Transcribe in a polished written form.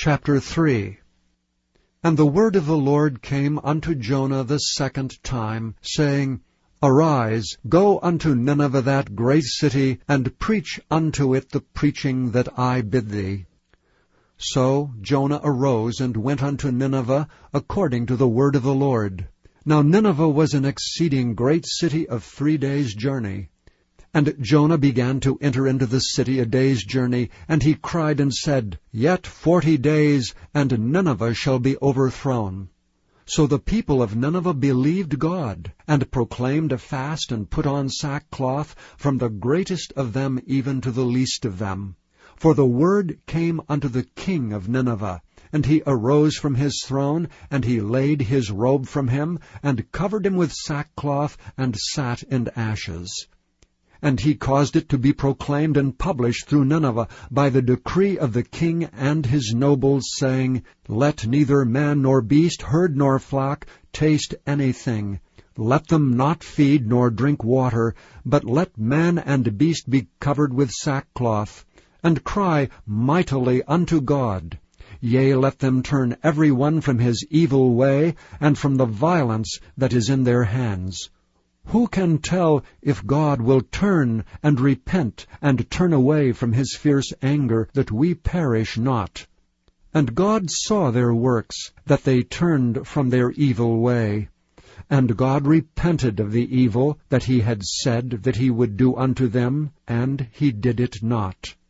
Chapter 3. And the word of the Lord came unto Jonah the second time, saying, Arise, go unto Nineveh, that great city, and preach unto it the preaching that I bid thee. So Jonah arose and went unto Nineveh, according to the word of the Lord. Now Nineveh was an exceeding great city of 3 days' journey. And Jonah began to enter into the city a day's journey, and he cried and said, Yet 40 days, and Nineveh shall be overthrown. So the people of Nineveh believed God, and proclaimed a fast, and put on sackcloth, from the greatest of them even to the least of them. For the word came unto the king of Nineveh, and he arose from his throne, and he laid his robe from him, and covered him with sackcloth, and sat in ashes. And he caused it to be proclaimed and published through Nineveh by the decree of the king and his nobles, saying, Let neither man nor beast, herd nor flock, taste anything. Let them not feed nor drink water, but let man and beast be covered with sackcloth, and cry mightily unto God. Yea, let them turn every one from his evil way, and from the violence that is in their hands. Who can tell if God will turn and repent, and turn away from his fierce anger, that we perish not? And God saw their works, that they turned from their evil way. And God repented of the evil that he had said that he would do unto them, and he did it not.